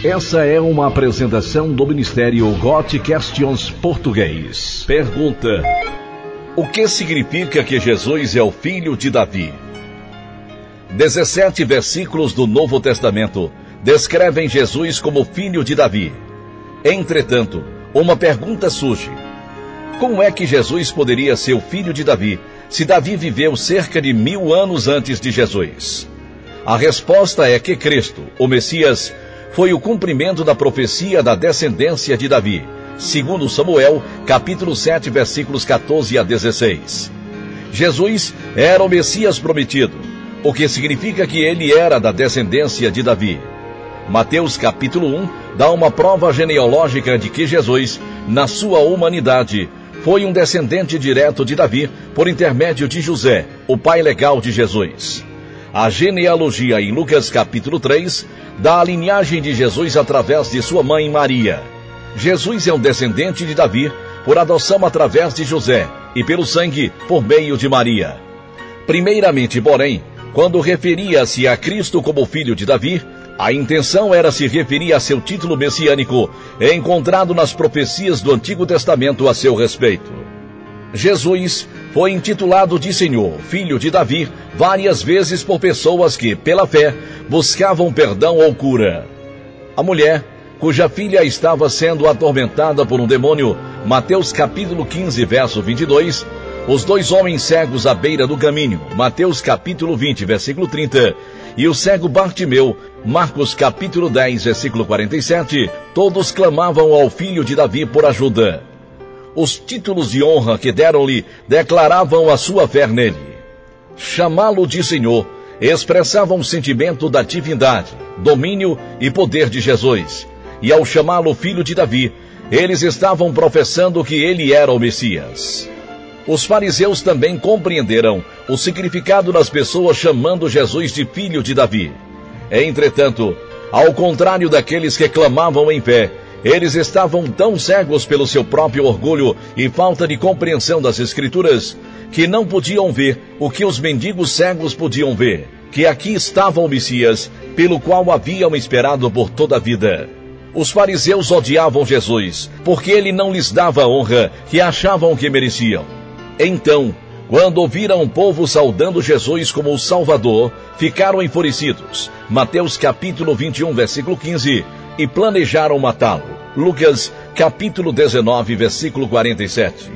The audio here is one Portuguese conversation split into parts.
Essa é uma apresentação do Ministério God Questions Português. Pergunta: o que significa que Jesus é o filho de Davi? 17 versículos do Novo Testamento descrevem Jesus como filho de Davi. Entretanto, uma pergunta surge: como é que Jesus poderia ser o filho de Davi, se Davi viveu cerca de 1000 anos antes de Jesus? A resposta é que Cristo, o Messias, foi o cumprimento da profecia da descendência de Davi, segundo Samuel, capítulo 7, versículos 14 a 16. Jesus era o Messias prometido, o que significa que ele era da descendência de Davi. Mateus capítulo 1 dá uma prova genealógica de que Jesus, na sua humanidade, foi um descendente direto de Davi por intermédio de José, o pai legal de Jesus. A genealogia em Lucas capítulo 3 dá a linhagem de Jesus através de sua mãe Maria. Jesus é um descendente de Davi por adoção através de José e pelo sangue por meio de Maria. Primeiramente, porém, quando referia-se a Cristo como filho de Davi, a intenção era se referir a seu título messiânico, encontrado nas profecias do Antigo Testamento a seu respeito. Jesus foi intitulado de Senhor, filho de Davi, várias vezes por pessoas que, pela fé, buscavam perdão ou cura. A mulher, cuja filha estava sendo atormentada por um demônio, Mateus capítulo 15, verso 22, os 2 homens cegos à beira do caminho, Mateus capítulo 20, versículo 30, e o cego Bartimeu, Marcos capítulo 10, versículo 47, todos clamavam ao filho de Davi por ajuda. Os títulos de honra que deram-lhe declaravam a sua fé nele. Chamá-lo de Senhor expressava um sentimento da divindade, domínio e poder de Jesus. E ao chamá-lo filho de Davi, eles estavam professando que ele era o Messias. Os fariseus também compreenderam o significado das pessoas chamando Jesus de filho de Davi. Entretanto, ao contrário daqueles que clamavam em fé, eles estavam tão cegos pelo seu próprio orgulho e falta de compreensão das Escrituras, que não podiam ver o que os mendigos cegos podiam ver, que aqui estava o Messias, pelo qual haviam esperado por toda a vida. Os fariseus odiavam Jesus, porque ele não lhes dava a honra que achavam que mereciam. Então, quando ouviram o povo saudando Jesus como o Salvador, ficaram enfurecidos. Mateus capítulo 21, versículo 15, e planejaram matá-lo. Lucas capítulo 19, versículo 47.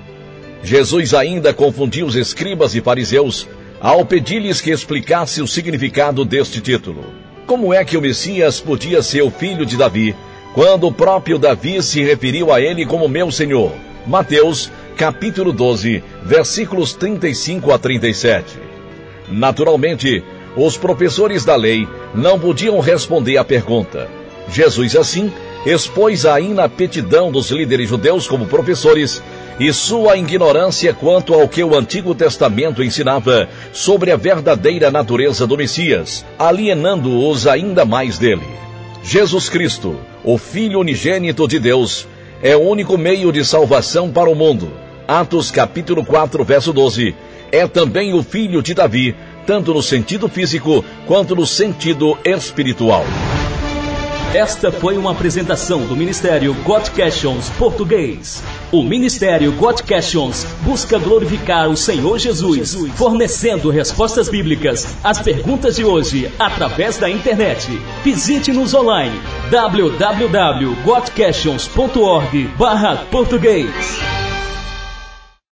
Jesus ainda confundiu os escribas e fariseus ao pedir-lhes que explicasse o significado deste título. Como é que o Messias podia ser o filho de Davi, quando o próprio Davi se referiu a ele como meu Senhor? Mateus capítulo 12, versículos 35 a 37. Naturalmente, os professores da lei não podiam responder à pergunta. Jesus, assim, expôs a inaptidão dos líderes judeus como professores e sua ignorância quanto ao que o Antigo Testamento ensinava sobre a verdadeira natureza do Messias, alienando-os ainda mais dele. Jesus Cristo, o Filho unigênito de Deus, é o único meio de salvação para o mundo. Atos capítulo 4, verso 12, é também o filho de Davi, tanto no sentido físico quanto no sentido espiritual. Esta foi uma apresentação do Ministério God Questions Português. O Ministério God Questions busca glorificar o Senhor Jesus, fornecendo respostas bíblicas às perguntas de hoje através da internet. Visite-nos online www.godquestions.org/português.